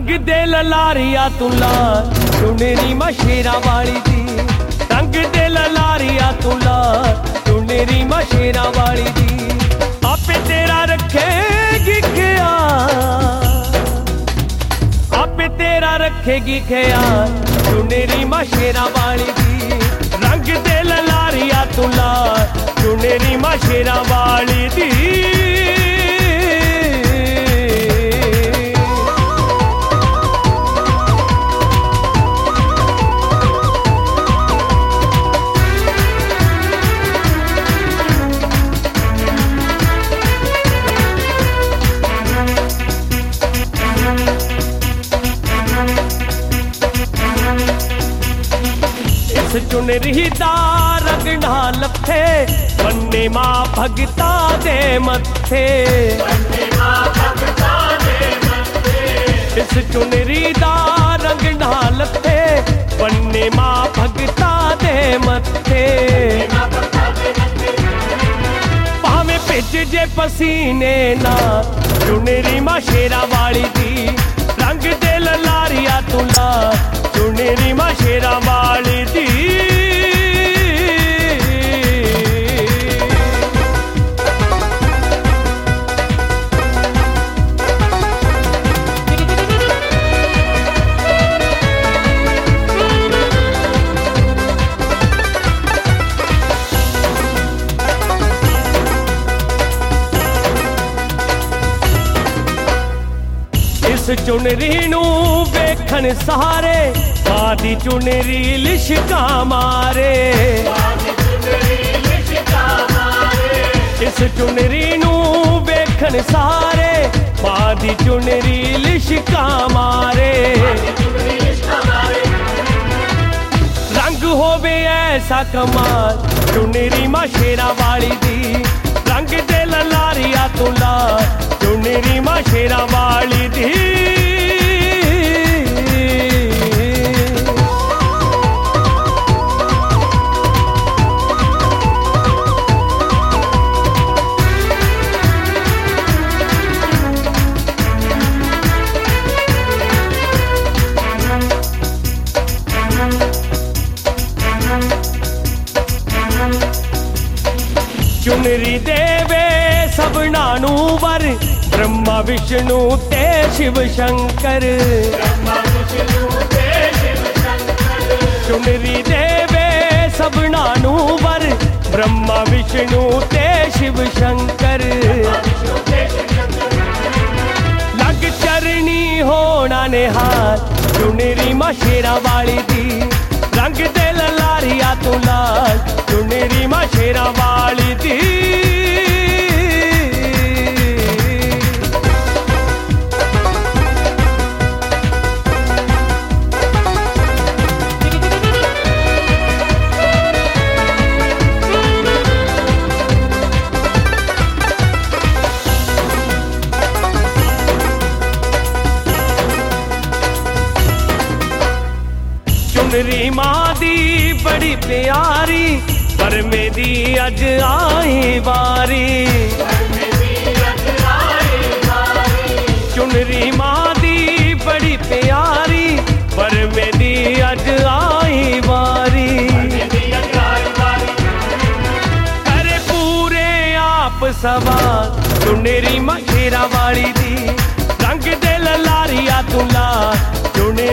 रंग दे ललारिया तू लाल चुनेरी मां शेरां वाली दी, रंग दे ललारिया तू लाल चुनेरी मां शेरां वाली दी। आपे तेरा रखेगी ख्याल, आपे तेरा रखेगी ख्याल चुनेरी मां शेरां वाली दी, रंग दे ललारिया तू लाल चुनेरी मां शेरां वाली दी। चुनरी दा रंग ना लथे बन्ने मां भगता दे मथे, इस चुनरी दा रंग ना लथे बन्ने मां भगता दे मथे। भावें भिज जे पसीने ना चुनरी मां शेरां वाली दी, रंग दे ललारिया तू लाल चुनरी मां शेरां वाली दी। इस चुनरी नू वेखण सारे मां दी चुनरी लिशका मारे, इस चुनरी नू वेखण सारे मां दी चुनरी लिशका मारे। रंग होवे ऐसा कमाल चुनरी मां शेरां वाली दी, रंग दे ललारिया तू लाल चुनरी मां शेरां वाली दी। चुनरी देवे सबना नू वर ब्रह्मा विष्णु ते शिव शंकर, चुनरी देवे सबना नू वर ब्रह्मा विष्णु ते शिव शंकर। लग चरनी होना निहाल चुनरी मां शेरां वाली दी, रंग दे ललारिया तू लाल चुनरी मां शेरां वाली दी। चुनरी मां दी बड़ी प्यारी पर मेरी अज आई बारी, चुनरी मां दी बड़ी प्यारी पर मेरी अज आई बारी। करे पूरे आप सवाल चुनरी मां शेरां वाली दी, रंग दे ललारिया तू लाल चुनरी